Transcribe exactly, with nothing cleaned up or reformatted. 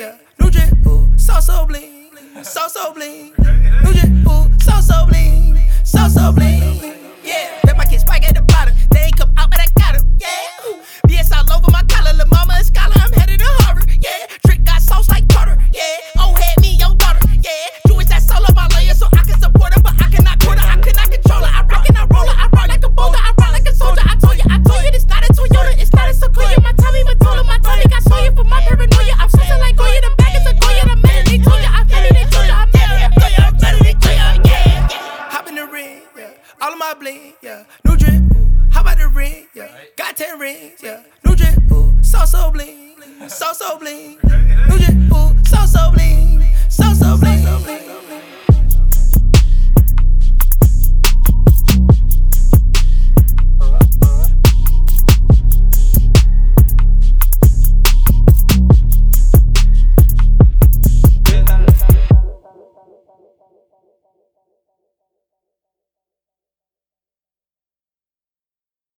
yeah. New drip, ooh, so so bling, so so bling. New drip, ooh, so so bling, so so bling. Yeah, bet my kids spike at the bottom. They ain't come out, but I got 'em. Yeah, ooh. B S all over my collar, lil' mama and scholar. I'm headed to Harvard. Yeah, Trick got sauce like Carter. Yeah, old head me, your daughter. Yeah, Jewish that soul of my lawyer, so I can support her, but I cannot quarter. I cannot control her. I rock and I roll her. I rock like a boulder. I rock like a soldier. I told you, I told you, it's not a Toyota, it's not a Sequoia. My Tommy Mottola, my Tony got Sawyer for my paranoia. I'm stressing like Goya, the back is a Goya. The man they told you, I'm better than told you, I'm better than Goya, I'm better than Goya. Yeah, yeah. Hop in the ring, yeah. All of my bling, yeah. New drip, ooh. How about the ring, yeah. Got ten rings, yeah. New drip, ooh. So so bling, so so bling. New drip, ooh. So so bling, so so bling.